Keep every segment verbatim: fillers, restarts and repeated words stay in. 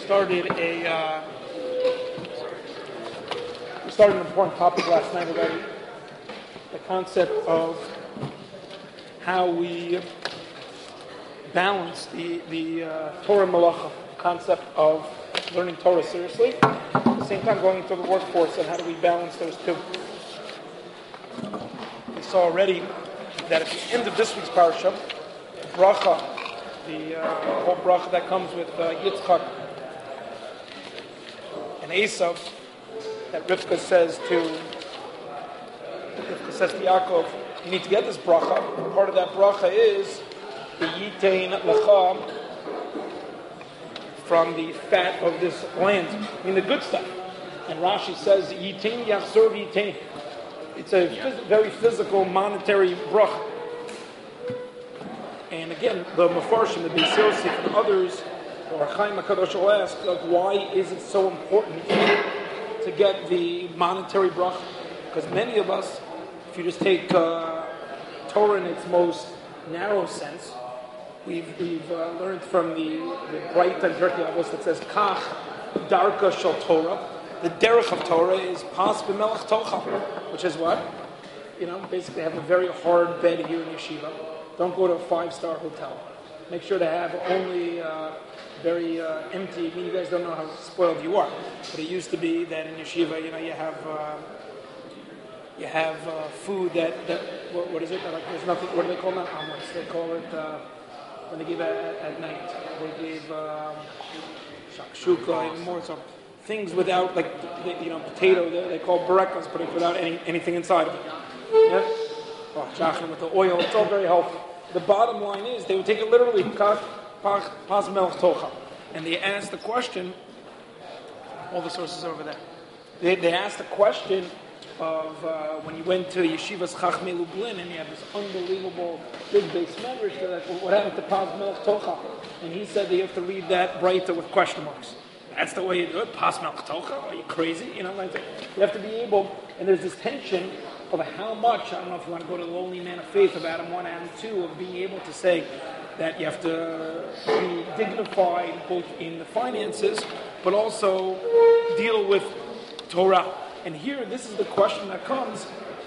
started a uh, we started an important topic last night already. The concept of how we balance the the uh, Torah Malacha concept of learning Torah seriously, at the same time going into the workforce, and how do we balance those two? We saw already that at the end of this week's parasha, the bracha, the uh, whole bracha that comes with uh, Yitzchak and Esav, that Rivka says to Rivka says to Yaakov, you need to get this bracha. And part of that bracha is the Yitein Lecha, from the fat of this land, I mean the good stuff. And Rashi says Yitein Yachzor Yitein. It's a phys- very physical, monetary bracha. And again, the Mefarshim, the Beis Yosef, and others, or Chaim HaKadosh will ask, like, why is it so important to get the monetary bracha? Because many of us, if you just take uh, Torah in its most narrow sense, we've we've uh, learned from the the bright and Turkey Avos that says Kach Darka Shel Torah. The derech of Torah is Pas B'Melech Tocha, which is what? You know, basically have a very hard bed here in yeshiva. Don't go to a five-star hotel. Make sure to have only uh, very uh, empty. I mean, you guys don't know how spoiled you are, but it used to be that in yeshiva, you know, you have uh, you have uh, food that that what, what is it? Like, there's nothing. What do they call that? Omelets. They call it uh, when they give at, at night. They give um, shakshuka, even more so. Things without, like, you know, potato, they, they call barekas, but it's without any, anything inside of it. Yeah? Oh, chachim with the oil, it's all very healthy. The bottom line is, they would take it literally, pas melech tocha. And they asked the question, all the sources are over there. They, they asked the question of uh, when you went to Yeshivas Chachmei Lublin and you have this unbelievable big base medrash, they're like, well, what happened to pas melech tocha? And he said that you have to read that breita with question marks. That's the way you do it. Pas melech tocha? Are you crazy? You know, like you have to be able, and there's this tension of how much, I don't know if you want to go to the lonely man of faith of Adam one, Adam two, of being able to say that you have to be dignified both in the finances, but also deal with Torah. And here, this is the question that comes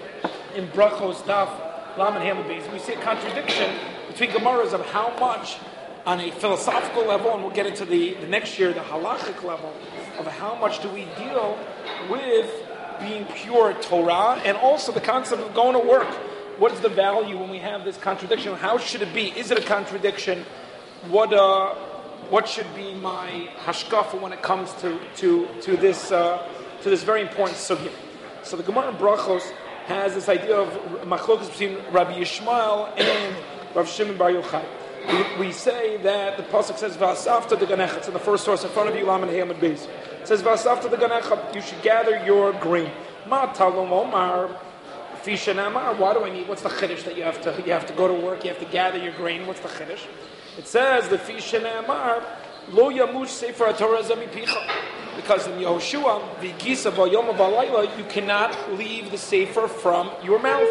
in Brachos Daf Lamed Hamad Beis. We see a contradiction between Gemaras of how much, on a philosophical level, and we'll get into the, the next year, the halachic level, of how much do we deal with being pure Torah, and also the concept of going to work. What is the value when we have this contradiction? How should it be? Is it a contradiction? What uh, what should be my hashkafa when it comes to to to this uh, to this very important sugya? So the Gemara in Brachos has this idea of machlokas between Rabbi Yishmael and Rav Shimon Bar Yochai. We, we say that the pasuk says V'asafta de ganecha. It's in the first source in front of you, Lamed Hamad Beis. It says V'asafta de ganecha. You should gather your grain. Ma talom omar fisha namar. Why do I need? What's the chiddush that you have to you have to go to work? You have to gather your grain. What's the chiddush? It says the fisha namar lo yamush sefer Torah zamipicha. Because in Yehoshua v'gisa v'yom v'alayla you cannot leave the sefer from your mouth.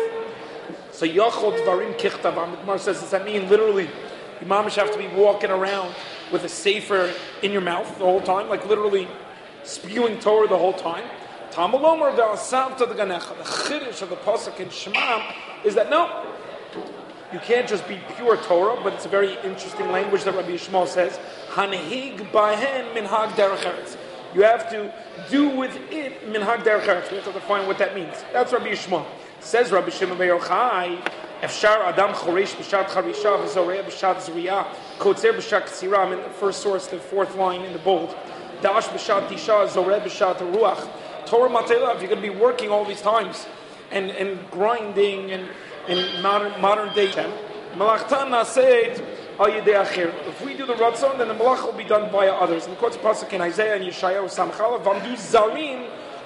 So yachol dvarim kichtavam. The Gemara says, does that mean literally? You mamish have to be walking around with a sefer in your mouth the whole time, like literally spewing Torah the whole time. Tamalomer v'asavta the ganecha. The chiddush of the pasuk in Shema is that no, you can't just be pure Torah, but it's a very interesting language that Rabbi Yishmael says. Hanhig bahen minhag derech eretz. You have to do with it minhag derech eretz. We have to define what that means. That's Rabbi Yishmael. Says Rabbi Shimon Bar Yochai, Efshar Adam Choresh B'Shat Charisha V'Zoreh B'Shat Zriyah Kotzer B'Shat Ksira. I'm in the first source, the fourth line in the bold. Dash B'Shat Tisha Zoreh B'Shat Ruach. Torah Matela. If you're going to be working all these times and and grinding and in modern modern day, Malachtan Naseit Al Yedei Acher. If we do the Ratzon, then the Malach will be done by others. And the quotes pasuk in Isaiah and Yeshayahu Samchala Vamdu Zarim.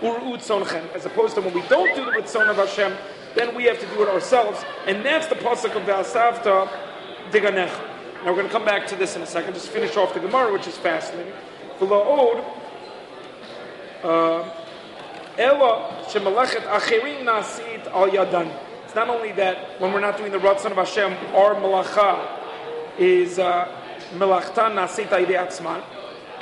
As opposed to when we don't do the Ritzon of Hashem, then we have to do it ourselves, and that's the pasuk of V'asavta Diganech. Now we're going to come back to this in a second. Just finish off the Gemara, which is fascinating. V'la'od Ela shemalachet acherim nasit al yadan. It's not only that when we're not doing the Ratzon of Hashem, our malacha is melachtan nasit al yedei atzman.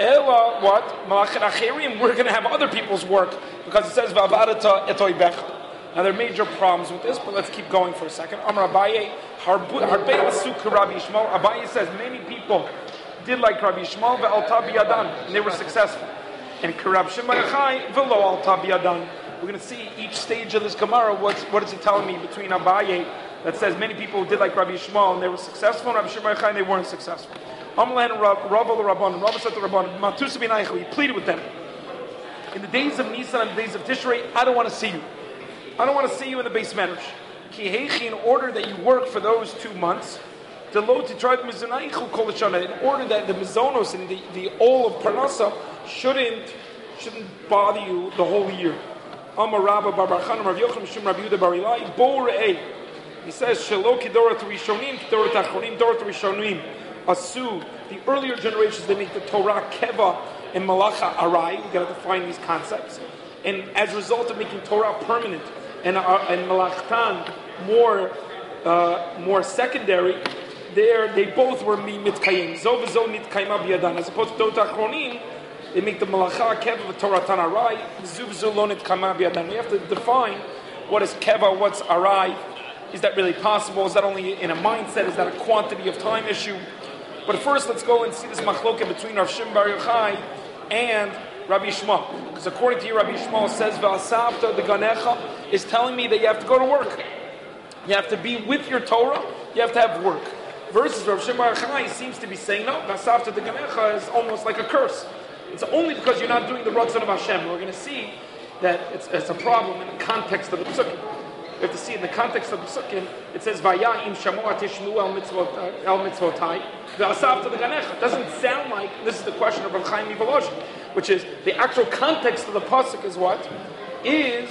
Ela, what? Malachet acherim, we're going to have other people's work, because it says, V'avarata etoy becha. Now, there are major problems with this, but let's keep going for a second. Amar Abaye, Harbei Asuk Rabbi Yishmael. Abaye says many people did like Rabbi Yishmael, ve'alta biyadan, and they were successful. And Karab Shimon Yochai, ve'lo alta biyadan. We're going to see each stage of this Gemara. What's, what is it telling me between Abaye that says many people did like Rabbi Yishmael and they were successful, and Rabbi Shimon Yochai and they weren't successful. Amlan Rav al Rabban, Rav said to Rabban, Matus bin Eichel, he pleaded with them. In the days of Nisan and the days of Tishrei, I don't want to see you. I don't want to see you in the base medrash. Ki heichi, in order that you work for those two months, the lo to try the mizonaichel kol hashana, in order that the mizonos and the, the all of parnasa shouldn't shouldn't bother you the whole year. Amar Rabba bar Barchan Rav Yochanan Mishum Rabbi Yehuda bar Ilai bo re'ei. He says shelo kidorat rishonim kidorat achronim dorat rishonim asu. The earlier generations, they make the Torah keva and malacha arai. We got to define these concepts, and as a result of making Torah permanent and uh, and malachtan more uh, more secondary, there they both were mi mitkayim. Zo v'zo nitkayma biyadan. As opposed to Torah achronim, they make the malacha keva with Torah tan arai. Zo v'zo lo nitkayma biyadan. We have to define what is keva, what's arai. Is that really possible? Is that only in a mindset? Is that a quantity of time issue? But first, let's go and see this machloket between Rav Shimon bar Yochai and Rabbi Yishmael. Because according to you, Rabbi Yishmael says, V'asavta de ganecha, is telling me that you have to go to work. You have to be with your Torah, you have to have work. Versus Rav Shimon bar Yochai seems to be saying, no, V'asavta de ganecha is almost like a curse. It's only because you're not doing the Ratzon of Hashem. We're going to see that it's, it's a problem in the context of the Psukim. We have to see in the context of the Psukim, it says, Vaya im shamoa tishmu el mitzvotai, v'asavta de ganecha. It doesn't sound like, this is the question of Rav Chaim Mivolozhin, which is, the actual context of the Pasuk is what? Is,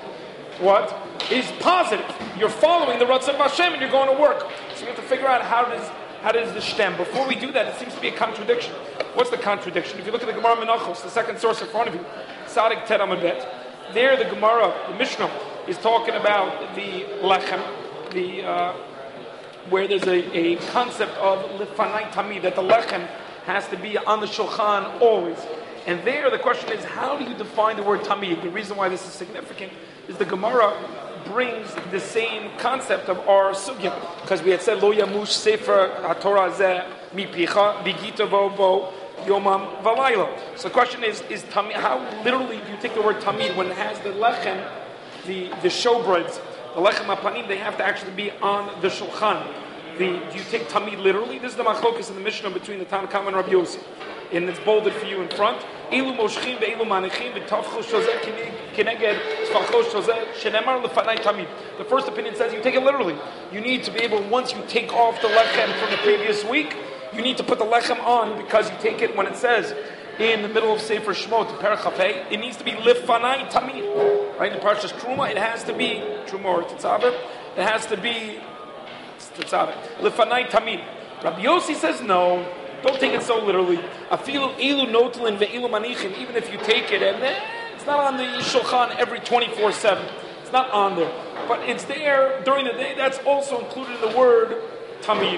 what? Is positive. You're following the Ratzon of Hashem and you're going to work. So we have to figure out how does, how does this stem. Before we do that, it seems to be a contradiction. What's the contradiction? If you look at the Gemara Menachos, the second source in front of you, Sadik Ted Amud Bet, there the Gemara, the Mishnah, is talking about the lechem, the uh, where there's a, a concept of lifanai tamid, that the lechem has to be on the shulchan always. And there the question is, how do you define the word tamid? The reason why this is significant is the Gemara brings the same concept of our sugya, because we had said lo yamush sefer haTorah zeh mipicha bigita bo yomam valayla. So the question is, is tamid, how literally do you take the word tamid when it has the lechem, the the showbreads, the lechem apanim, they have to actually be on the shulchan. The, do you take tamid literally? This is the machlokas in the Mishnah between the Tanna Kamma and Rabbi Yossi, and it's bolded for you in front. Elu moshchim ve'elu manichim v'tavchu shozeh kineged tzfachos shozeh shenemar lefanai tamid. The first opinion says you take it literally. You need to be able, once you take off the lechem from the previous week, you need to put the lechem on, because you take it when it says in the middle of Sefer Shmot, Perek Chafei, it needs to be lifanai tamid. Right, in the Parshas Truma, it has to be Truma or Tetzaveh. It has to be Tetzaveh. Lifanai tamid. Rabbi Yossi says no. Don't take it so literally. Afilu ilu notlin ve'ilu manichin. Even if you take it and then it's not on the shulchan every twenty-four seven. It's not on there, but it's there during the day. That's also included in the word tamid.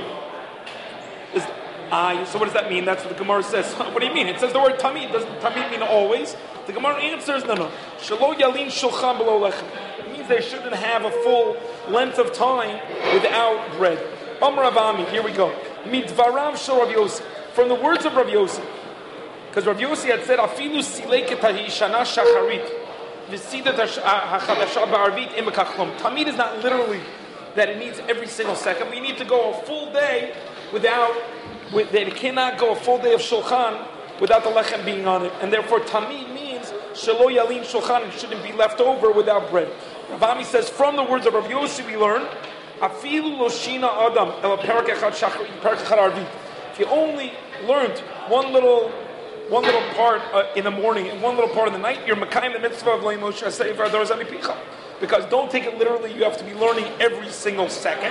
Is Ah, so what does that mean? That's what the Gemara says. What do you mean? It says the word tamid. Does tamid mean always? The Gemara answers, no, no. Shelo yalin shulchan below lechem. It means they shouldn't have a full length of time without bread. Amar Avami, here we go. Midvarav shel Rav Yossi. From the words of Rav Yossi. Because Rav Yossi had said, Afilu sileket ha'ishana shacharit. V'sidat ha'chadasha ba'arvit imekachlom. Tamid is not literally that it needs every single second. We need to go a full day without, with, that it cannot go a full day of shulchan without the lechem being on it. And therefore tamid means shelo yalin shulchan, it shouldn't be left over without bread. Rav Ami says, from the words of Rav Yossi we learn, Afilu loshina adam el perek echad shacharit perek echad arvit. If you only learned one little one little part uh, in the morning and one little part in the night, you're mekayim the mitzvah of leimosh sefer doros amipicha. Because don't take it literally, you have to be learning every single second.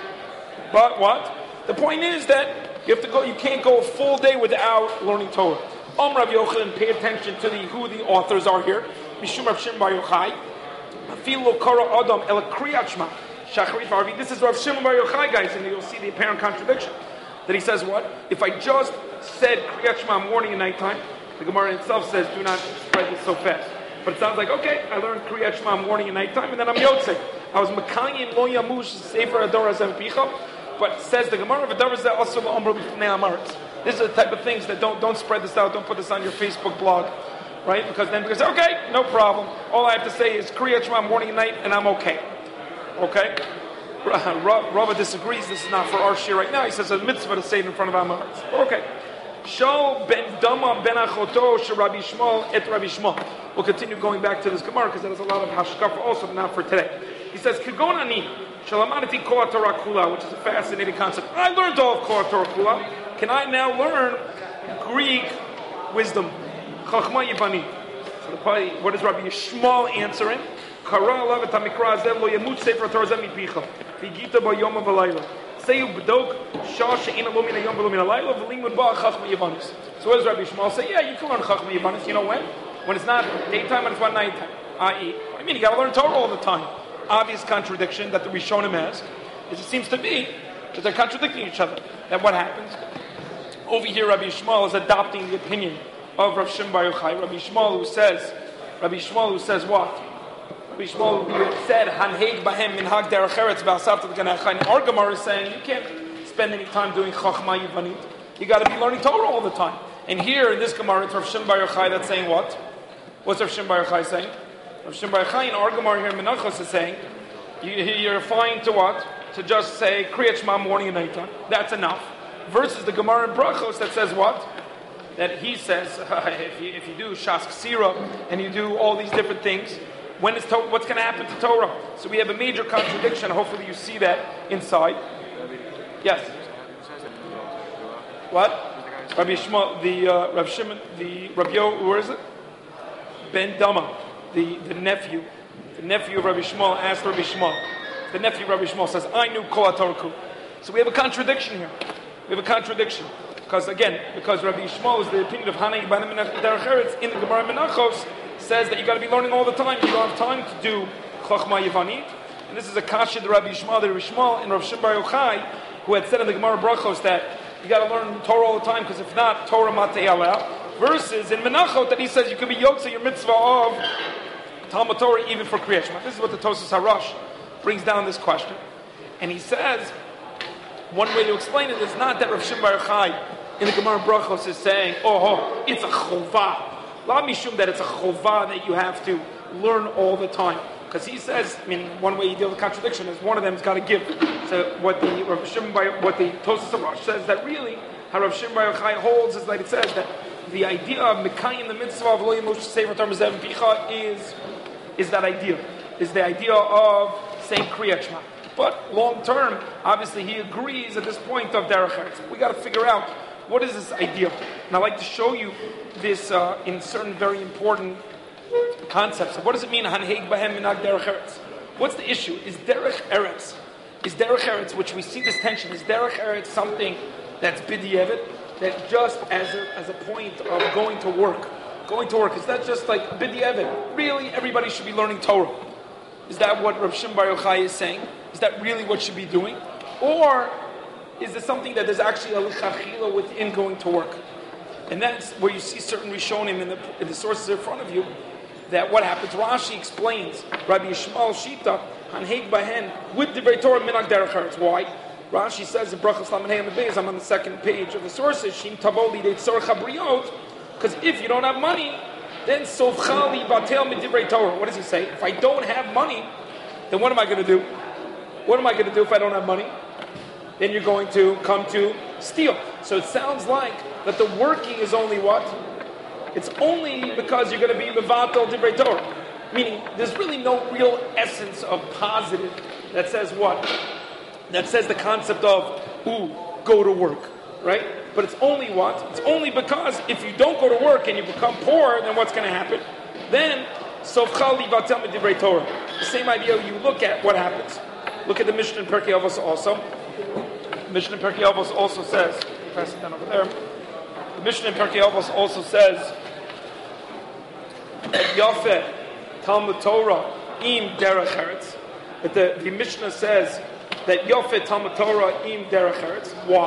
But what? The point is that you have to go. You can't go a full day without learning Torah. Om Rav Yochanan, pay attention to the who the authors are here. Mishum Rav Shimon bar Yochai. Afil lo kara adam el kriyat shema shacharit v'arvit. This is Rav Shimon bar Yochai, guys, and you'll see the apparent contradiction. That he says what? If I just said Kriyat Shema morning and nighttime. The Gemara itself says, do not spread this so fast. But it sounds like, okay, I learned Kriyat Shema morning and nighttime, and then I'm Yotzei. I was Makayim Lo Yamush Sefer Ador Hazem Picha. But says the Gemara, also this is the type of things that don't don't spread this out. Don't put this on your Facebook blog, right? Because then because okay, no problem. All I have to say is Kriyat Shema morning and night, and I'm okay. Okay. Rava disagrees. This is not for our shir right now. He says a mitzvah to say it in front of Amaretz. Okay. Shal ben Dama ben Achoto Rabbi Shmuel et Rabbi Shmuel. We'll continue going back to this Gemara because it has a lot of hashkafa also, but not for today. He says Kagon ani Shalamadati Kol Torah Kula, which is a fascinating concept. I learned all of Kol Torah Kula. Can I now learn Greek wisdom? Chachma Yivani. So the party, what is Rabbi Shmuel answering? Kara alav et hamikra hazeh lo yamut sefer Torah zeh mipicha v'gita bo yom v'layla. Say you bedok shah she'ina lo min hayom v'lo min halayla v'limud ba chachma Yivanis. So what does Rabbi Shmuel say? Yeah, you can learn Chachma Yivanis. You know when? When it's not daytime and it's not nighttime. that is, I mean, you got to learn Torah all the time. Obvious contradiction that the Rishonim ask is it seems to be that they're contradicting each other. That what happens? Over here, Rabbi Shmuel is adopting the opinion of Rav Shimon Bar Yochai. Rabbi Shmuel who says, Rabbi Shmuel who says what? Rabbi Shmuel who said, Hanheig bahem minhag derech eretz ba'asavta l'ganei. Our Gemara is saying you can't spend any time doing Chachma Yivanit. You got to be learning Torah all the time. And here in this Gemara, it's Rav Shimon Bar Yochai that's saying what? What's Rav Shimon Bar Yochai saying? Rav Shimon Bar Yochai in our Gemara here in Menachos is saying, you, you're fine to what? To just say Kriyat Shema morning and nighttime. That's enough. Versus the Gemara in Brachos that says what? That he says, if, you, if you do Shas Ksira and you do all these different things, when is to- what's going to happen to Torah? So we have a major contradiction. Hopefully you see that inside. Yes. What? Rabbi Shmuel, the uh, Rav Shimon, the Rabbi Yo, where is it? Ben Dama, the, the nephew, the nephew of Rabbi Shmuel asked Rabbi Shmuel. The nephew of Rabbi Shmuel says, I knew Kol HaTorah. So we have a contradiction here. We have a contradiction. Because again, because Rabbi Shmuel is the opinion of Hanei Banim Derech Eretz in the Gemara Menachos says that you got to be learning all the time. You don't have time to do Chachma Yivanit. And this is a kasha to Rabbi Shmuel, the Rabbi Shmuel and Rav Shimon Bar Yochai, who had said in the Gemara Brachos that you got to learn Torah all the time because if not, Torah matei aleh. Versus in Menachot that he says you could be yotze your mitzvah of Talmud Torah even for Kriyat Shema. This is what the Tosas Harash brings down this question, and he says one way to explain it is not that Rav Shimon Bar Yochai in the Gemara Brachos is saying, oh, oh it's a chovah. La mishum that it's a chovah that you have to learn all the time. Because he says, I mean, one way you deal with contradiction is one of them's got to give. So what the Rav Shimon Bar, what the Tosas Harash says that really how Rav Shimon Bar Yochai holds is like it says that the idea of Mekayim the mitzvah of Lo Yamush Sefer Torah Zeh Picha is is that idea. Is the idea of saying Kriyat Shema. But long term, obviously he agrees at this point of Derech Eretz. We got to figure out what is this idea. And I'd like to show you this uh, in certain very important concepts. So what does it mean? Hanheig bahem minag Derech Eretz. What's the issue? Is Derech Eretz, is Derech Eretz, which we see this tension, is Derech Eretz something that's b'di'evet, that just as a, as a point of going to work, going to work, is that just like b'di'evet? Really, everybody should be learning Torah. Is that what Rav Shimon Bar Yochai is saying? Is that really what should be doing? Or is it something that there's actually a lichachila within going to work? And that's where you see certain Rishonim in the, in the sources in front of you, that what happens, Rashi explains, Rabbi Yishmael Shita, Hanheig Bahen, with Divrei Torah Minag Derech Eretz. Why? Rashi says in Brachas Lamed Hey on the base, I'm on the second page of the sources, Shim Tavo Lidei Tzorech HaBriot, because if you don't have money, then Sovchali Batel Midivrei Torah. What does he say? If I don't have money, then what am I going to do? What am I going to do if I don't have money? Then you're going to come to steal. So it sounds like that the working is only what? It's only because you're going to be Mevatel Divrei Torah. Meaning, there's really no real essence of positive that says what? That says the concept of, ooh, go to work, right? But it's only what? It's only because if you don't go to work and you become poor, then what's going to happen? Then, Sovchal Livatel Divrei Torah. The same idea, you look at what happens. Look at the Mishnah in Perkei Avos also. The Mishnah in Perkei Avos also says, pass it down over there. The Mishnah in Perkei Avos also says that Yafeh Talmud Torah im Derech Eretz. That the, the Mishnah says that Yafeh Talmud Torah im Derech Eretz. Why?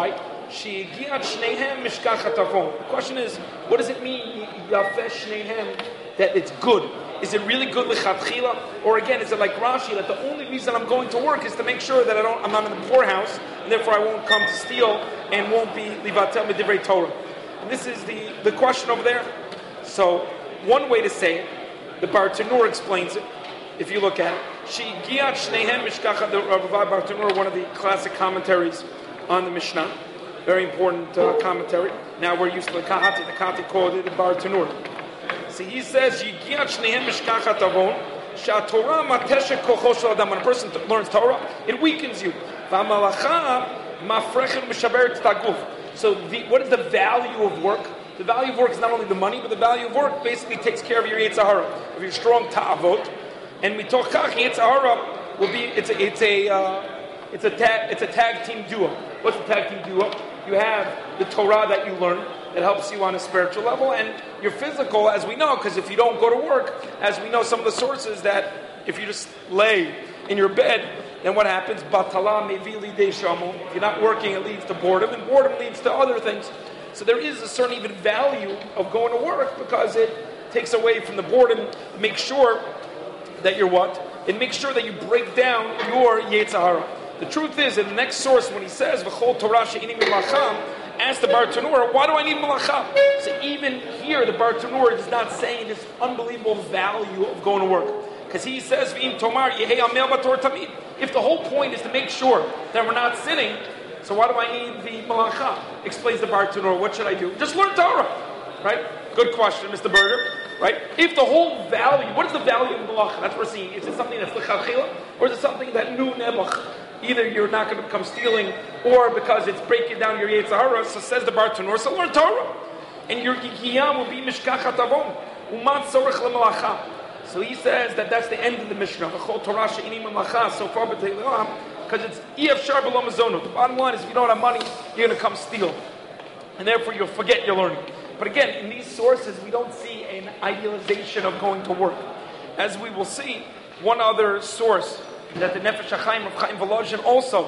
She'giat Shnehem Mishkachat Avon. The question is, what does it mean, Yafeh Shnehem, that it's good? Is it really good lichatchila? Or again, is it like Rashi, that the only reason I'm going to work is to make sure that I don't, I'm not in the poorhouse, and therefore I won't come to steal and won't be livatel medivrei Torah? And this is the, the question over there. So, one way to say it, the Bartanur explains it. If you look at it, She'giat Shnehem Mishkachat, the Ravad Bartanur, one of the classic commentaries on the Mishnah, very important uh, commentary. Now we're used to the Kahati, the Kahati called it the Bartanur. So he says, Yigiat Shnehem Mishkachat Avon, Sha'Torah Mateshe Kocho Shel Adam. When a person learns Torah, it weakens you. V'amalacha Mafrechen Mishaberet Taguf. So the, what is the value of work? The value of work is not only the money, but the value of work basically takes care of your Yetzer Hara, of your strong ta'avot. And mitoch kach Yetzer Hara will be, it's a, it's a, uh, it's a tag, it's a tag team duo. What's a tag team duo? You have the Torah that you learn that helps you on a spiritual level, and your physical, as we know, because if you don't go to work, as we know some of the sources, that if you just lay in your bed, then what happens? Batala mevili de shamo. If you're not working, it leads to boredom, and boredom leads to other things. So there is a certain even value of going to work because it takes away from the boredom. Make sure that you're what? It makes sure that you break down your Yetzer Hara. The truth is, in the next source, when he says V'chol Torah she'ini milacham, ask the Bartanur, why do I need malacha? So even here, the Bartanur is not saying this unbelievable value of going to work. Because he says, V'im tomar yehei amel bator tamid. If the whole point is to make sure that we're not sinning, so why do I need the malacha? Explains the Bartanur, what should I do? Just learn Torah. Right? Good question, Mister Berger. Right? If the whole value, what is the value of malacha? That's what we're seeing. Is it something that's l'chachila? Or is it something that nu nebuch? Either you're not going to become stealing, or because it's breaking down your Yetzer Hara. So says the Bartanur, so learn Torah, and your Yigiyah will be Mishkachat Avon, Umat Sorech LeMalacha. So he says that that's the end of the Mishnah. V'chol Torah she'ini Malacha. So far, because it's Ef Shar B'lo Mazono. The bottom line is, if you don't have money, you're going to come steal, and therefore you'll forget your learning. But again, in these sources, we don't see an idealization of going to work, as we will see. One other source, that the Nefesh HaChaim of Chaim Volozhin also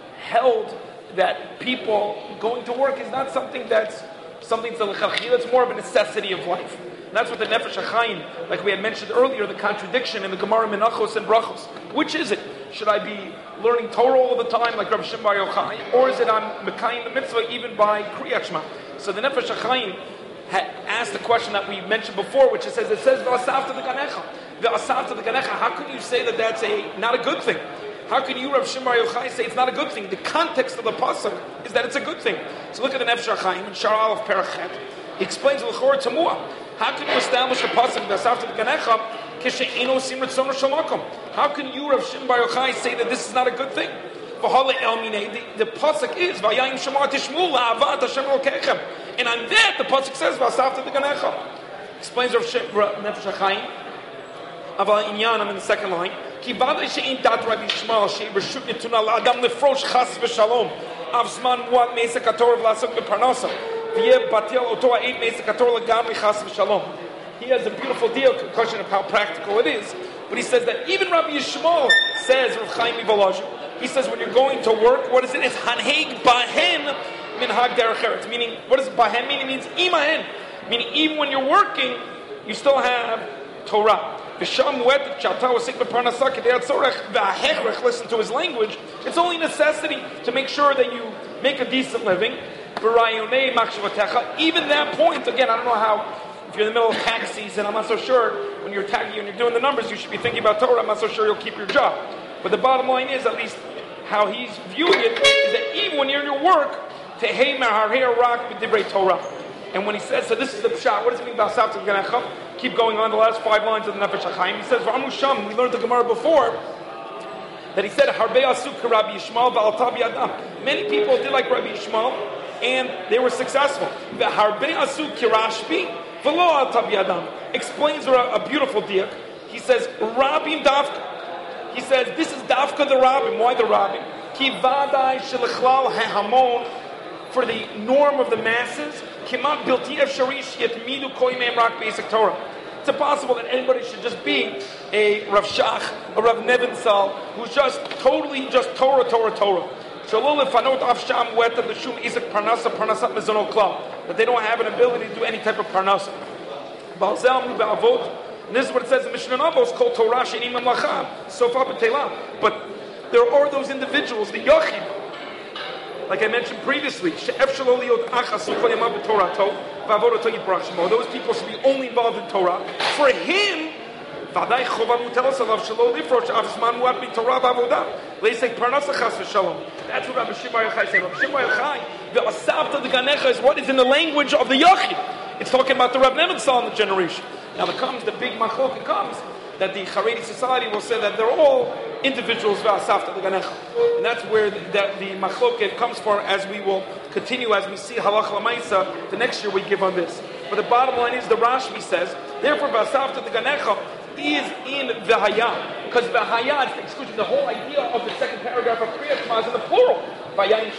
held that people going to work is not something that's something to l'chachil, it's more of a necessity of life. And that's what the Nefesh HaChaim, like we had mentioned earlier, the contradiction in the Gemara Menachos and Brachos. Which is it? Should I be learning Torah all the time like Rav Shimon Bar Yochai? Or is it I'm Mekayim the mitzvah even by Kriyat Shema? So the Nefesh HaChaim had asked the question that we mentioned before, which it says, it says, V'asavta v'ganecha. V'asavta v'ganecha. How can you say that that's a not a good thing? How can you, Rav Shimon Bar Yochai, say it's not a good thing? The context of the pasuk is that it's a good thing. So look at the Nefesh HaChaim in Shar Aleph Perachet. He explains l'chor Tamua. How can you establish the pasuk V'asavta v'ganecha kishe'ino sim ritzono shel makom? How can you, Rav Shimon Bar Yochai, say that this is not a good thing? The, the pasuk is Vayayim Shema Tishmu La'avat Hashem Elokechem, and on that the pasuk says V'asavta v'ganecha. Explains Rav Nefesh HaChaim Aval Inyan in the second line. Ki v'adai she'in dat Rabbi Yishmael she'irshut netuna la'adam lefrosh chas v'shalom av zman muat meisek haTorah v'lasok b'parnasa v'yeh batil oto ha'eit meisek haTorah l'gamri chas v'shalom. He has a beautiful deal, question of how practical it is, but he says that even Rabbi Yishmael says Rav Chaim Volozhin, he says when you're going to work, what is it? It's hanheg bahen minhag derech eretz. Meaning, what does bahen mean? It means imahen. Meaning, even when you're working, you still have Torah. Listen to his language. It's only necessity to make sure that you make a decent living. Even that point, again, I don't know how, if you're in the middle of tax season, I'm not so sure, when you're tagging and you're doing the numbers, you should be thinking about Torah. I'm not so sure you'll keep your job. But the bottom line is, at least how he's viewing it, is that even when you're in your work, tehei meharei rak b'divrei Torah. And when he says, so this is the pshat, what does it mean about V'asavta v'ganecha? Keep going on the last five lines of the Nefesh HaChaim. He says, V'amu sham, we learned the Gemara before, that he said, Harbei asuk Rabbi Yishmael v'alta b'yadam. Many people did like Rabbi Yishmael, and they were successful. Harbei asuk kirashbi v'lo alta b'yadam. Explains a, a beautiful diak. He says, Rabim davka. He says, this is davka the Rabim. Why the Rabim? Ki vadai shelechlal ha'hamon, for the norm of the masses, it's impossible that anybody should just be a Rav Shach, a Rav Nevinsal, who's just totally just Torah, Torah, Torah. That they don't have an ability to do any type of parnasa. And this is what it says in Mishnah Navos, called Torah she'enim mamlacha, sofa b'teilah. But there are those individuals, the yachid, like I mentioned previously, those people should be only involved in Torah. For him, that's what Rabbi Shimon Yochai said. Rabbi Shimon Yochai, the asavta the ganecha is what is in the language of the yachid. It's talking about the Rav Nebenzahl in the generation. Now there comes the big machloket comes that the Haredi society will say that they're all individuals v'asafta the ganecha, and that's where the, that the machloket comes for. As we will continue, as we see halach lamaisa, the next year we give on this. But the bottom line is the Rashbi says, therefore v'asafta the ganecha is in v'haya, because v'haya is the exclusion. The whole idea of the second paragraph of Kriyat Shema is in the plural. Right?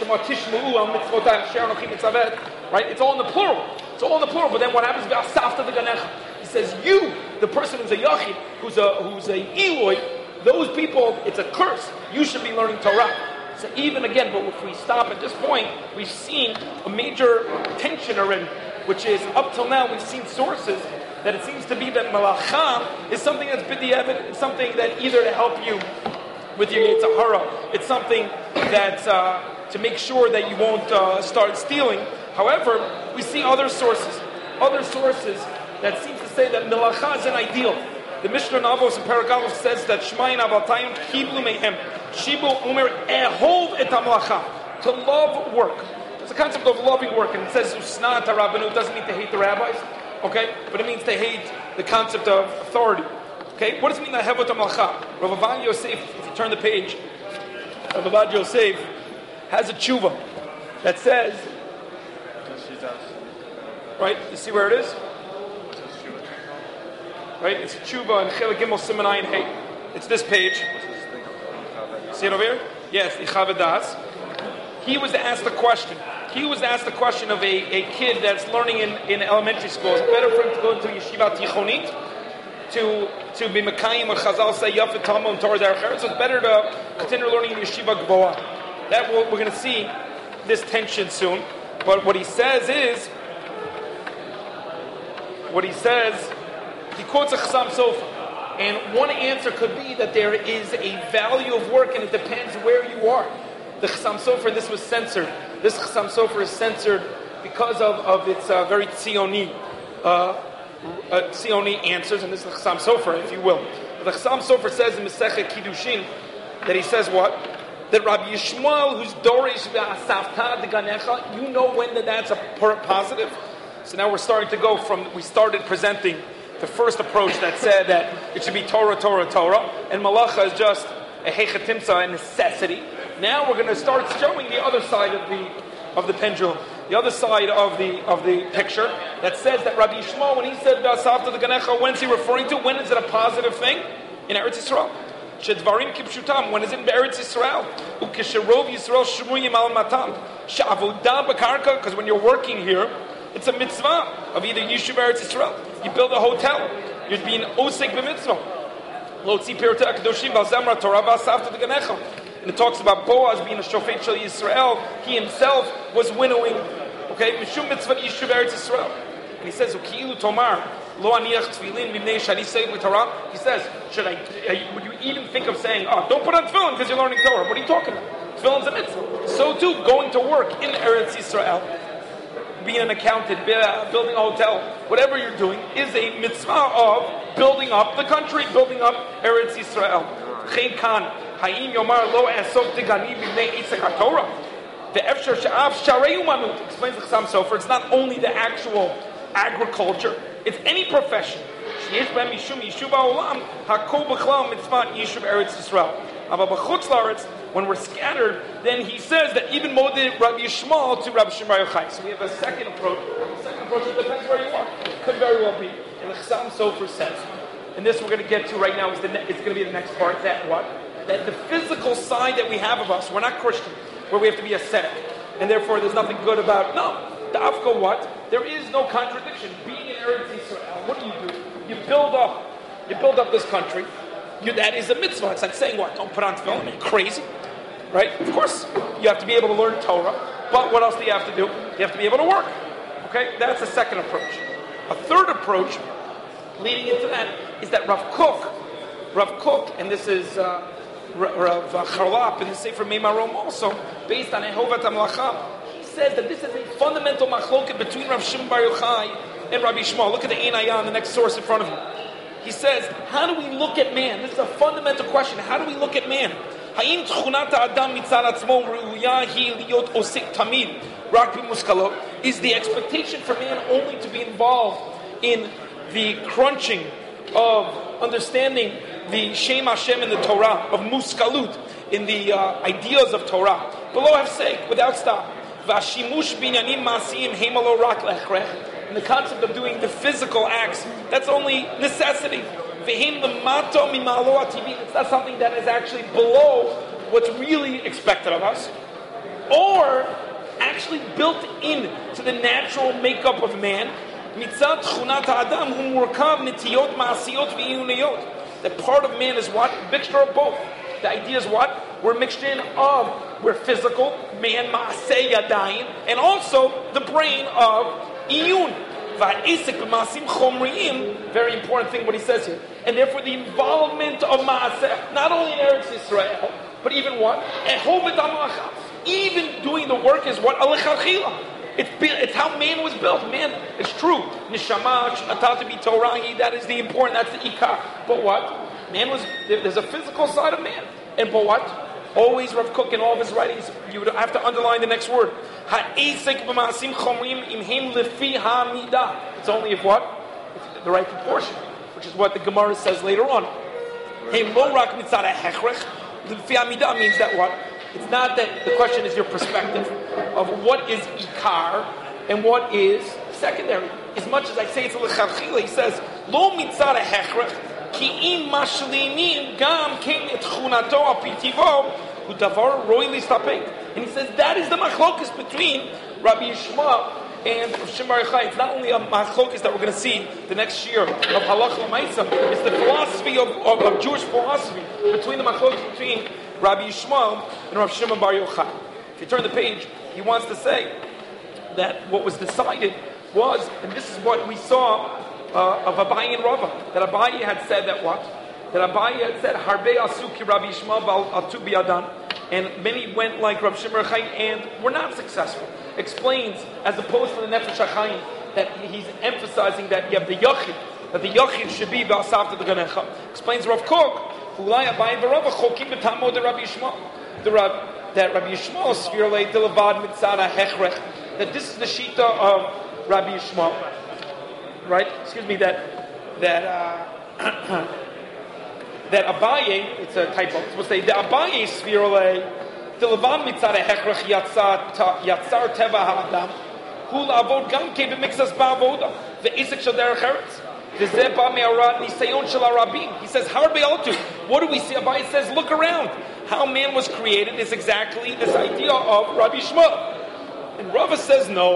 It's all in the plural. It's all in the plural. But then what happens? V'asafta the ganecha. He says, you, the person who's a yachid, who's a who's a eloi, those people, it's a curse. You should be learning Torah. So even again, but if we stop at this point, we've seen a major tension already, which is up till now we've seen sources that it seems to be that malacha is something that's b'di'evet. It's something that either to help you with your Yetzer Hara, it's something that uh, to make sure that you won't uh, start stealing. However, we see other sources, other sources that seem to say that melacha is an ideal. The Mishnah Navos in Paragalov says that Shmayin Avatayim Kiblu Mehem Shibu Umer Ehov et HaMelacha, to love work. It's a concept of loving work, and it says Usnat HaRabbanu. It doesn't mean to hate the rabbis, okay? But it means to hate the concept of authority. Okay, what does it mean that Hevot HaMelacha? Rav Avad Yosef, if you turn the page, Rav Avad Yosef has a tshuva that says, right? You see where it is? Right? It's a tshuva and Chelik Gimel Simanai and Hey. It's this page. See it over here? Yes, the Chavadas. He was asked a question. He was asked a question of a, a kid that's learning in, in elementary school. Is it better for him to go into Yeshiva Tichonit? To to be Mekayim or Chazal say Yafet Talmud and Torah Derech Eretz? So it's better to continue learning in Yeshiva Gvoa. That we're, we're going to see this tension soon. But what he says is, what he says, he quotes a Chassam Sofer. And one answer could be that there is a value of work, and it depends where you are. The Chassam Sofer, this was censored. This Chassam Sofer is censored because of, of its uh, very Tzioni, uh, uh, Tzioni answers, and this is the Chassam Sofer, if you will. But the Chassam Sofer says in Masechet Kiddushin that he says what? That Rabbi Yishmael, who's Dorish Ve'asafta de Ganecha, you know when that that's a positive? So now we're starting to go from, we started presenting the first approach that said that it should be Torah, Torah, Torah, and Malacha is just a Hechatimsa, a necessity. Now we're going to start showing the other side of the of the pendulum, the other side of the of the picture that says that Rabbi Yishmael, when he said V'asafta de Ganecha, when's he referring to? When is it a positive thing? In Eretz Yisrael. Shedvarim kipshutam, when is it in Eretz Yisrael? Ukesherov Yisrael shmuyim al matam. Sha'avodah b'karka, because when you're working here, it's a mitzvah of either Yishuv Eretz Yisrael. You build a hotel, you're being osek b'mitzvah. Lotzi pirta akadoshim v'alzamra Torah v'asafta de Ganecha. And it talks about Boaz being a shofet shel Yisrael. He himself was winnowing. Okay, mishum mitzvah Yishuv Eretz Yisrael. And he says, "Ukiilu tomar lo aniach tefillin mimnei shani seid Torah." He says, "Should I? Would you even think of saying, oh, don't put on tefillin because you're learning Torah? What are you talking about? Tefillin's a mitzvah." So too, going to work in Eretz Yisrael, being an accountant, building a hotel, whatever you're doing, is a mitzvah of building up the country, building up Eretz Yisrael. Chen kan hayim yomar lo asok tigani mimnei itzak haTorah. The efshar she'af sharei umanut explains the Chassam Sofer. It's not only the actual agriculture; it's any profession. Sheyesh b'hem mishum yishuv ha'olam hakol b'chlal mitzvah yishuv Eretz Yisrael. But b'chutz la'aretz, when we're scattered, then he says that even moded Rabbi Yishmael to Rabbi Shimon Yochai. So we have a second approach. The second approach, it depends where you are. It could very well be. And the Chassam Sofer says, and this we're going to get to right now, is the ne- it's going to be the next part, that what? That the physical side that we have of us, we're not Christian, where we have to be ascetic, and therefore there's nothing good about, no, the Afko what? There is no contradiction. Being in Eretz Yisrael, what do you do? You build up, you build up this country. You, that is a mitzvah. It's like saying what? Don't put on tefillin. Are you crazy? right? Of course, you have to be able to learn Torah, but what else do you have to do? You have to be able to work. Okay, that's a second approach. A third approach, leading into that, is that Rav Kook, Rav Kook, and this is uh, Rav Charlap in the Sefer Meimarom also, based on Ehovat HaMelacha, says that this is a fundamental machloket between Rav Shimon Bar Yochai and Rabbi Yishmael. Look at the Ein Ayah, the next source in front of him. He says, how do we look at man? This is a fundamental question. How do we look at man? Ha'im tchunat ha'adam mitzad atzmo ru'uya hi liot osik tamid rak b'muskalot? Is the expectation for man only to be involved in the crunching of understanding the Shem Hashem in the Torah, of muskalut, in the uh, ideas of Torah, below have sake, without stop. V'ashimush binyanim ma'asiyim heimalo rak lechrech. And the concept of doing the physical acts, that's only necessity. V'hem l'mato mimalo ativi. It's not something that is actually below what's really expected of us, or actually built in to the natural makeup of man. Mitzad tchunat ha'adam hu murkav netiyot ma'asiyot v'iyuniyot. That part of man is what? A mixture of both. The idea is what? We're a mixture of, we're physical, man ma'aseh yadayim, and also the brain of iyun. Va'isik b'ma'asim chomriyim, very important thing what he says here. And therefore the involvement of ma'aseh, not only in Eretz Yisrael, but even what? Ehovat ha'malacha. Even doing the work is what? Alechatchila. It's, it's how man was built. Man, it's true. Neshama, atah bi Torahi, that is the important, that's the ikar. But what? Man was, there's a physical side of man. And but what? Always Rav Kook in all of his writings, you would have to underline the next word. Ha'esek b'ma'asim chomrim imhem lefi ha'amidah. It's only if what? It's the right proportion. Which is what the Gemara says later on. Heim lo rak mitzad ha'hechrech. Lefi ha'amidah means that what? It's not that the question is your perspective of what is ikar and what is secondary. As much as I say it's a lechavchila, he says, lo mitzad ha'hechrech, ki im mashlimin gam ken et chunato apitivo, hu davar roi listapek. And he says that is the machlokus between Rabbi Yishmael and Rav Shimon Bar Yochai. It's not only a machlokus that we're going to see the next year of halach l'maisa. It's the philosophy of, of, of Jewish philosophy between the machlokus between Rabbi Yishmael and Rav Shimon Bar Yochai. If you turn the page, he wants to say that what was decided was, and this is what we saw uh, of Abaye and Rava, that Abaye had said that what? That Abaye had said, Harbe asuki Rabbi Yishmael bal atu biyadan, and many went like Rav Shimon Bar Yochai and were not successful. Explains, as opposed to the Nefesh HaChaim, that he's emphasizing that you have the Yachid, that the Yachid should be Ba'asavta the Ganecha. Explains Rav Kook, Ulai Abaye v'Rava chokim b'tamo de Rabbi Yishmael. The Rab, that Rabbi Yishmael svirlei dilavad mitzad ha'hechrech. That this is the shita of Rabbi Yishmael, right? Excuse me. That that uh, that Abaye. It's a typo. It's supposed to say the Abaye svirlei dilavad mitzad ha'hechrech yatzar yatzar teva ha'adam hu la'avod gam ke b'mixas ba'avoda ve'isek shel derech eretz. He says, Harbe altu. What do we see? Abaye says, look around. How man was created is exactly this idea of Rabbi Yishmael. And Rava says, no.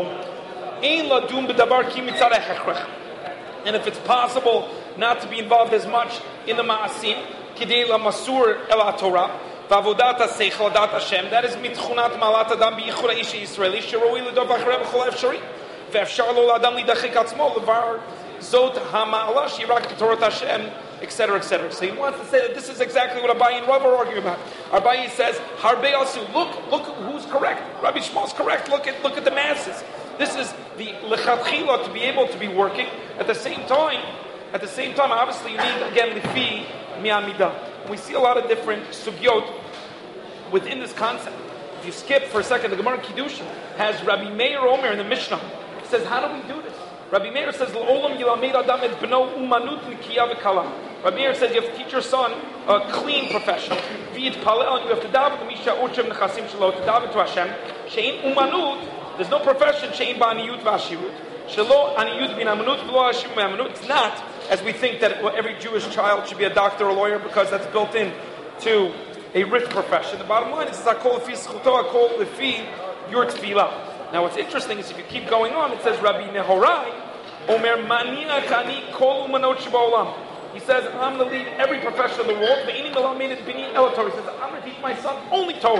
And if it's possible not to be involved as much in the ma'asim, kidei la masur el haTorah, v'avodat ha'seichel adat Hashem, that is mitchunat malat adam b'yichur ha'ish Yisraeli, sheroi l'dov achrei b'chol efshari, ve'efshar lo l'adam lidachik atzmo, l'var Zot Hama'ala Shirak Torah Hashem, et cetera, et cetera. So he wants to say that this is exactly what Abaye and Rav are arguing about. Abaye says, Harbe Asu, look, look who's correct. Rabbi Yishmael's correct. Look at look at the masses. This is the lechatchila to be able to be working. At the same time, at the same time, obviously you need again lifi mi'amidah. We see a lot of different sugyot within this concept. If you skip for a second, the Gemara Kiddushin has Rabbi Meir Omer in the Mishnah. He says, how do we do this? Rabbi Meir says, "L'olam yilamed adam et beno umanut nikiya v'kala." Rabbi Meir says you have to teach your son a clean profession. V'yit palel, and you have to daven to misha uchem nechasim shelo, to daven to Hashem. Shein umanut, there's no profession shein ba'aniyut v'ashirut. Shelo aniyut bin amanut v'lo hashim b'amanut. It's not as we think that every Jewish child should be a doctor or a lawyer because that's built in to a rich profession. The bottom line is hakol lefi zchuto, hakol lefi your tefillah. Now, what's interesting is if you keep going on, it says Rabbi Nehorai, Omer Maniach ani kol umanot sheba'olam. He says, I'm going to lead every profession in the world. He says, I'm going to teach my son only Torah.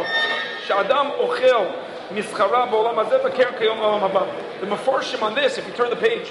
The Mefarshim on this, if you turn the page,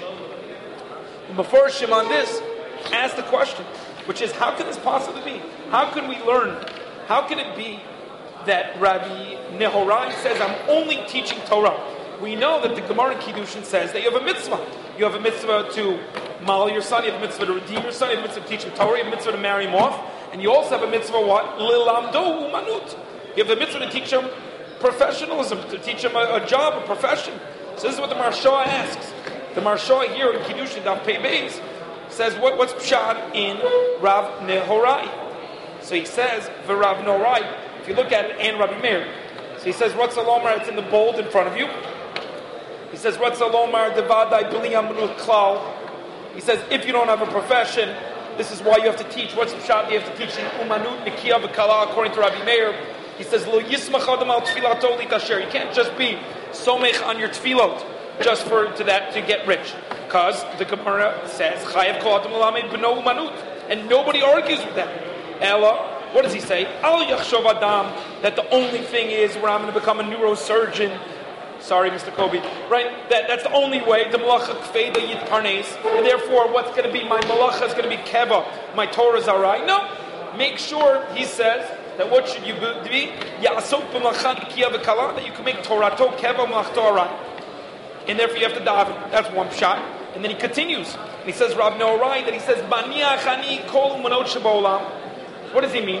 the Mefarshim on this ask the question, which is, how can this possibly be? How can we learn? How can it be that Rabbi Nehorai says, I'm only teaching Torah? We know that the Gemara in Kiddushin says that you have a mitzvah. You have a mitzvah to mal your son, you have a mitzvah to redeem your son, you have a mitzvah to teach him Torah, you have a mitzvah to marry him off, and you also have a mitzvah, what? Lilamdo umanut. You have the mitzvah to teach him professionalism, to teach him a, a job, a profession. So this is what the Maharsha asks. The Maharsha here in Kiddushin, Daf Pei Beis, says, what, what's pshat in Rav Nehorai? So he says, V'Rav Nehorai, if you look at it, and Rabbi Meir. So he says, Ratzah Lomar, it's in the bold in front of you. He says, Ratzah Lomar, Devadai Bili Amru Klal. He says, if you don't have a profession, this is why you have to teach. What's the pshat? You have to teach in Umanut, Nikia, V'Kala, according to Rabbi Meir. He says, Lo Yismach Adam al Tfilato Litasher. You can't just be somech on your tefillot just for to that to get rich. Because the Gemara says, Chayav Kol Adam L'Lamed B'no Umanut. And nobody argues with that. Ella, what does he say? Al Yachshov Adam, that the only thing is where I'm going to become a neurosurgeon. Sorry, Mister Kobe. Right? That, that's the only way. The malacha kfeda yitparnes. And therefore, what's going to be my malacha is going to be keva. My Torah is alright. No. Make sure, he says, that what should you be? Ya'asok b'malachan kiya v'kala, that you can make Torato keva malachto alright. And therefore, you have to daven. That's one shot. And then he continues. And he says, Rav Nehorai, that he says, Baniach ani kol umanot sheba'olam. What does he mean?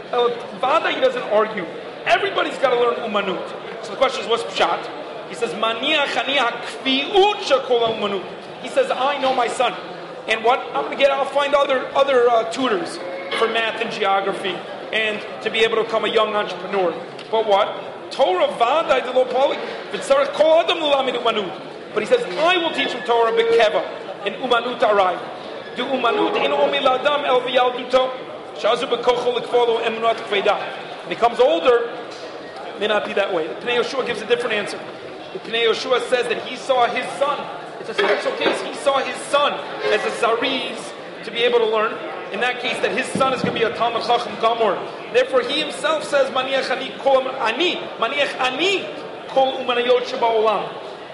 Vada, he doesn't argue. Everybody's got to learn umanut. So the question is, what's pshat? He says, Maniach ani hakfi'ut shekol umanut. He says, I know my son. And what? I'm going to get, I'll find other other uh, tutors for math and geography and to be able to become a young entrepreneur. But what? Torah vada idelo polik. V'tzarech kol adam l'lamed umanut. But he says, I will teach him Torah b'keva and umanut arai. Do umanut in omi l'adam el v'yalduto. Shazu b'kocho l'kfolo emunat kveida. When he comes older, it may not be that way. The Pnei Yoshua gives a different answer. The Pnei Yoshua says that he saw his son. It's a special case. He saw his son as a zariz to be able to learn. In that case, that his son is going to be a Talmud Chacham Gamor. Therefore, he himself says, Maniach ani kol ani, Maniach ani kol umanayot sheba'olam.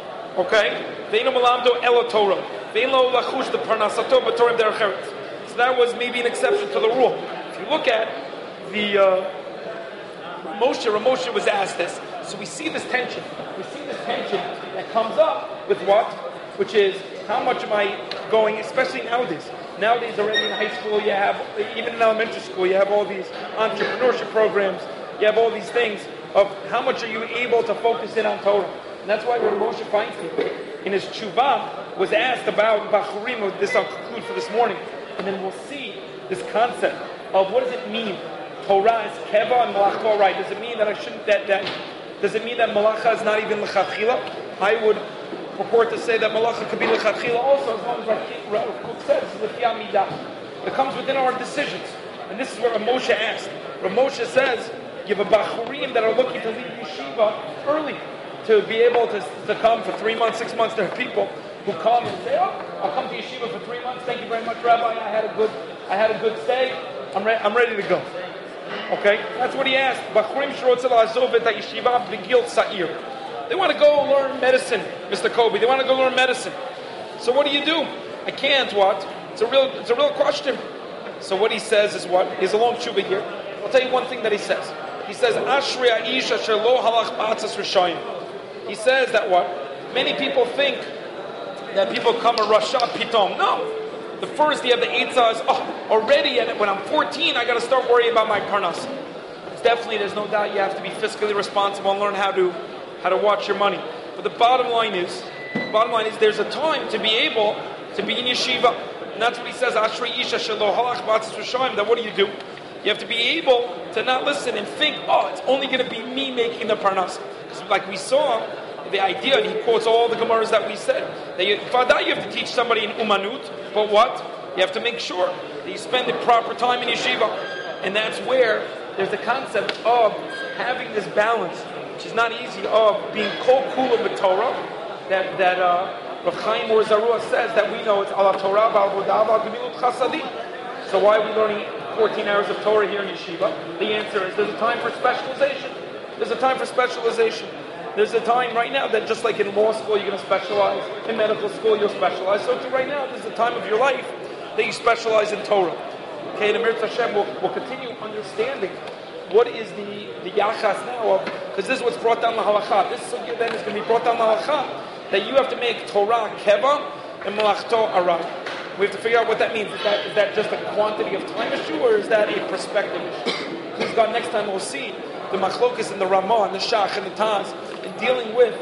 Okay? Ve'ino malamdo elo Torah. Ve'ino lachush the parnasato b'torah derech eretz. So that was maybe an exception to the rule. If you look at the uh, Ramosha, Ramosha was asked this. So we see this tension. We see this tension that comes up with what? Which is, how much am I going, especially nowadays. Nowadays, already in high school, you have, even in elementary school, you have all these entrepreneurship programs. You have all these things of how much are you able to focus in on Torah. And that's why when Moshe Feinstein, in his tshuva, was asked about Bachurim, this I'll conclude for this morning. And then we'll see this concept of what does it mean? Torah is keva and malachto, right? Does it mean that I shouldn't, that, that, does it mean that malacha is not even l'chatchila? I would purport to say that malacha could be l'chatchila also, as long as our Kook says, l'fiyah midah. It comes within our decisions. And this is what Moshe asked. Moshe says, you have a bachurim that are looking to leave yeshiva early, to be able to, to come for three months, six months. There are people who come and say, oh, I'll come to yeshiva for three months. Thank you very much, Rabbi. I had a good, I had a good stay. I'm, re- I'm ready to go. Okay? That's what he asked. Bachurim shrotzal azov et yeshiva b'gil sa'ir. They want to go learn medicine, Mister Kobe. They want to go learn medicine. So what do you do? I can't, what? It's a real, it's a real question. So what he says is what? He's a long tshuva here. I'll tell you one thing that he says. He says, Ashrei ha'isha asher lo halach ba'atzas rishayim. He says that what? Many people think that people come a rasha pitom. No. The first, you have the eitzah is, oh, already, and when I'm fourteen, I got to start worrying about my parnas. It's definitely, there's no doubt you have to be fiscally responsible and learn how to how to watch your money. But the bottom line is, the bottom line is there's a time to be able to be in yeshiva. And that's what he says, Ashrei isha shelo halach ba'atzas rishayim. That what do you do? You have to be able to not listen and think, oh, it's only going to be me making the parnas. Because like we saw, the idea, and he quotes all the Gemaras that we said, that you, for that you have to teach somebody in umanut, but what? You have to make sure that you spend the proper time in yeshiva. And that's where there's the concept of having this balance, which is not easy, of being kol kula b'Torah, that, that uh, Rav Chaim or Zarua says that we know it's ala Torah, ba'al vodah, ba'al gemilut chasadim. So why are we learning fourteen hours of Torah here in yeshiva? The answer is there's a time for specialization. There's a time for specialization. There's a time right now that just like in law school you're going to specialize, in medical school you'll specialize. So too right now there's a time of your life that you specialize in Torah. Okay, and Amir Hashem will will continue understanding what is the, the yachas now of, because this is what's brought down the halacha. This sugya then is going to be brought down the halacha, that you have to make Torah keva and malachto arad. We have to figure out what that means. Is that, is that just a quantity of time issue, or is that a perspective issue? Please God, next time we'll see the machlokes and the Ramah and the Shach and the Taz in dealing with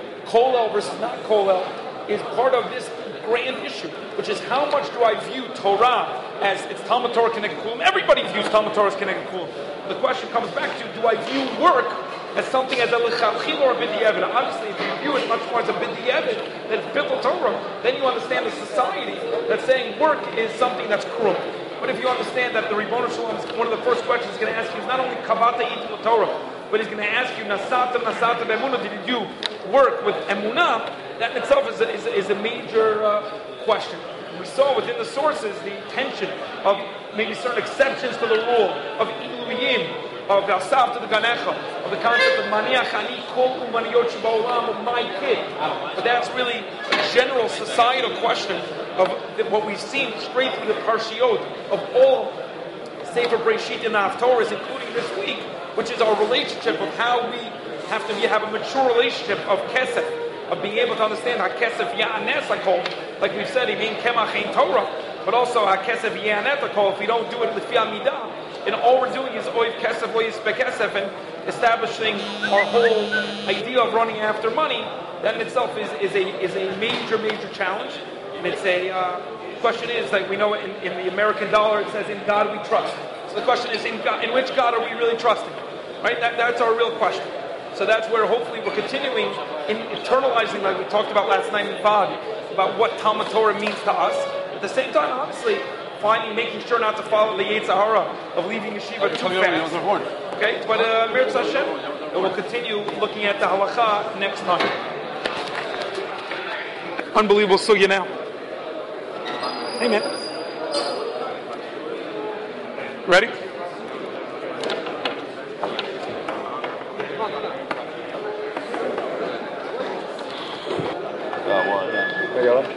kolel versus not kolel is part of this grand issue, which is how much do I view Torah as it's Talmud Torah Keneged Kulam. Everybody views Talmud Torah as Keneged Kulam. The question comes back to, do I view work as something as a lechavchil or a b'di'evet? Obviously, if you view it much more as a b'di'evet, that it's bittul Torah, then you understand the society that's saying work is something that's cruel. But if you understand that the Ribono Shalom, one of the first questions he's going to ask you is not only kavata itul Torah, but he's going to ask you nasata nasata b'emunah, did you do work with emunah? That in itself is a, is a, is a major uh, question. We saw within the sources the tension of maybe certain exceptions to the rule of iluyim, of V'asavta to the Ganecha, of the concept of maniach ani kol umaniyot sheba'olam, of my kid. But that's really a general societal question of what we've seen straight through the Parshiot of all Sefer Breshit and the Haftorahs, including this week, which is our relationship of how we have to be, have a mature relationship of kesef, of being able to understand HaKesef Ya'anes, I call, like we've said, Imin Kemach Ein Torah, but also HaKesef Ya'anet, I call, if we don't do it L'fi Amidah, and all we're doing is Oiv Kesef, Lo Yispe Kesef, and establishing our whole idea of running after money, that in itself is, is, a, is a major, major challenge. And it's a uh, question is, like we know in, in the American dollar, it says, in God we trust. So the question is, in, God, in which God are we really trusting? Right? That, that's our real question. So that's where hopefully we're continuing in internalizing, like we talked about last night in Vod, about what Talmud Torah means to us. At the same time, obviously, finding, making sure not to follow the Yetzer Hara of leaving yeshiva too fast. Okay, but uh, Mir Hashem, and we'll continue looking at the halacha next time. Unbelievable sugya now. Hey man, ready? Uh, well, yeah.